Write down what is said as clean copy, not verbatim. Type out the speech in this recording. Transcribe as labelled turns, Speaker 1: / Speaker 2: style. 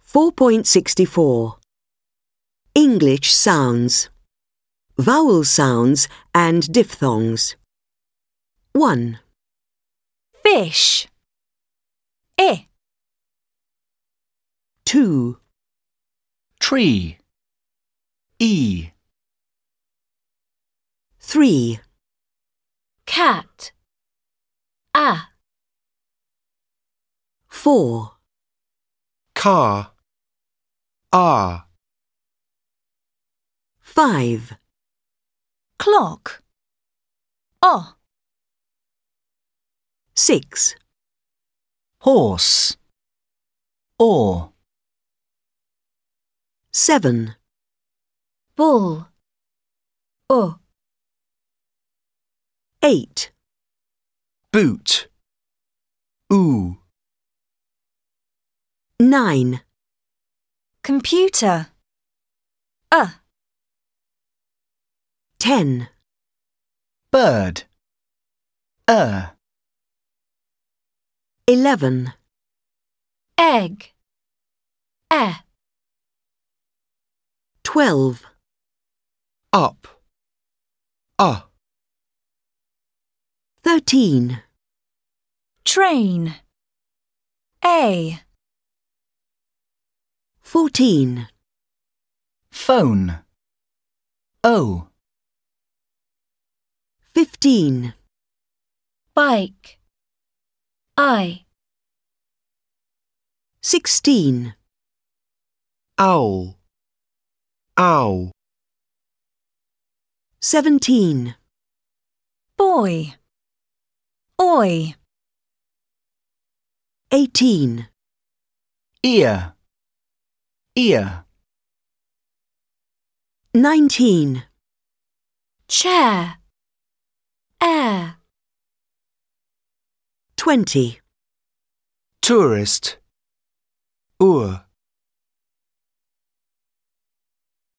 Speaker 1: 4.64 English sounds. Vowel sounds and diphthongs. 1.
Speaker 2: Fish. I.
Speaker 1: 2.
Speaker 3: Tree. E.
Speaker 1: 3.
Speaker 2: Cat. A.
Speaker 1: 4.
Speaker 3: Car. R.
Speaker 1: 5.
Speaker 2: Clock. O.
Speaker 1: 6.
Speaker 3: Horse. Or.
Speaker 1: 7.
Speaker 2: Bull. O.
Speaker 1: 8.
Speaker 3: Boot. Oo.
Speaker 1: 9.
Speaker 2: Computer. A.
Speaker 1: 10.
Speaker 3: Bird.
Speaker 1: 11.
Speaker 2: Egg. E.
Speaker 1: 12.
Speaker 3: Up.
Speaker 1: 13.
Speaker 2: Train. A.
Speaker 1: 14.
Speaker 3: Phone. O.
Speaker 1: 15.
Speaker 2: Bike. I.
Speaker 1: 16.
Speaker 3: Owl. Ow.
Speaker 1: 17.
Speaker 2: Boy. Oi.
Speaker 1: 18.
Speaker 3: Ear. Ear.
Speaker 1: 19.
Speaker 2: Chair. Air.
Speaker 1: 20.
Speaker 3: Tourist. Ur.